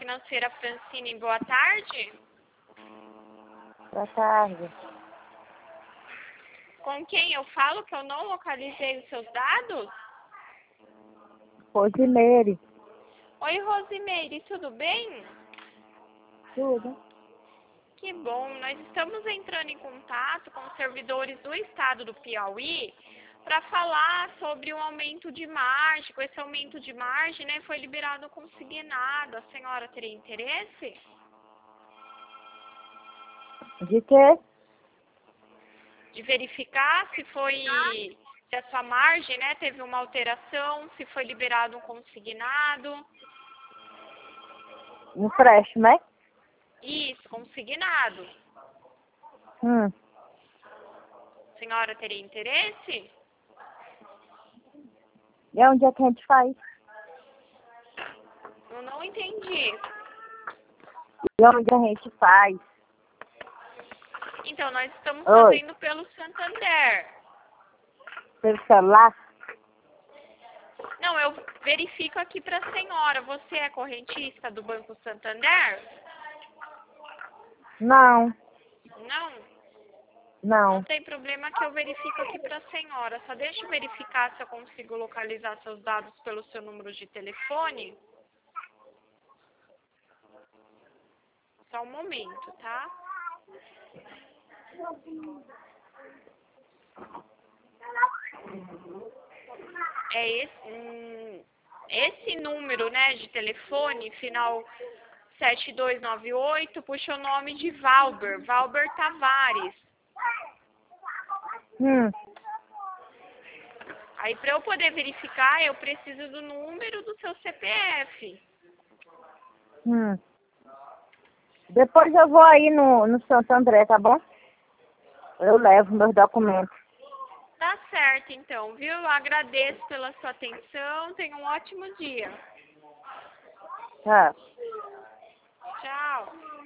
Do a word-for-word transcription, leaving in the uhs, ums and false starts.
financeira Francine, boa tarde. Boa tarde. Com quem eu falo que eu não localizei os seus dados? Rosimeire. Oi, Rosimeire, tudo bem? Tudo. Que bom, nós estamos entrando em contato com os servidores do estado do Piauí para falar sobre o aumento de margem. Com esse aumento de margem, né, foi liberado o consignado. A senhora teria interesse? De quê? De verificar se foi, se a sua margem, né, teve uma alteração, se foi liberado um consignado. Empréstimo, é? Isso, consignado. Hum. A senhora teria interesse? E onde é que a gente faz? Eu não entendi. E onde a gente faz? Então, nós estamos Oi. fazendo pelo Santander. Pelo celular? Não, eu verifico aqui para a senhora. Você é correntista do Banco Santander? Não. Não? Não. Não tem problema que eu verifico aqui para a senhora. Só deixa eu verificar se eu consigo localizar seus dados pelo seu número de telefone. Só um momento, tá? É esse, hum, esse número, né, de telefone, final sete dois nove oito, puxa o nome de Valber, Valber Tavares. Hum. Aí, para eu poder verificar, eu preciso do número do seu C P F. Hum. Depois eu vou aí no, no Santo André, tá bom? Eu levo meus documentos. Tá certo, então, viu? Eu agradeço pela sua atenção. Tenha um ótimo dia. Tá. Tchau.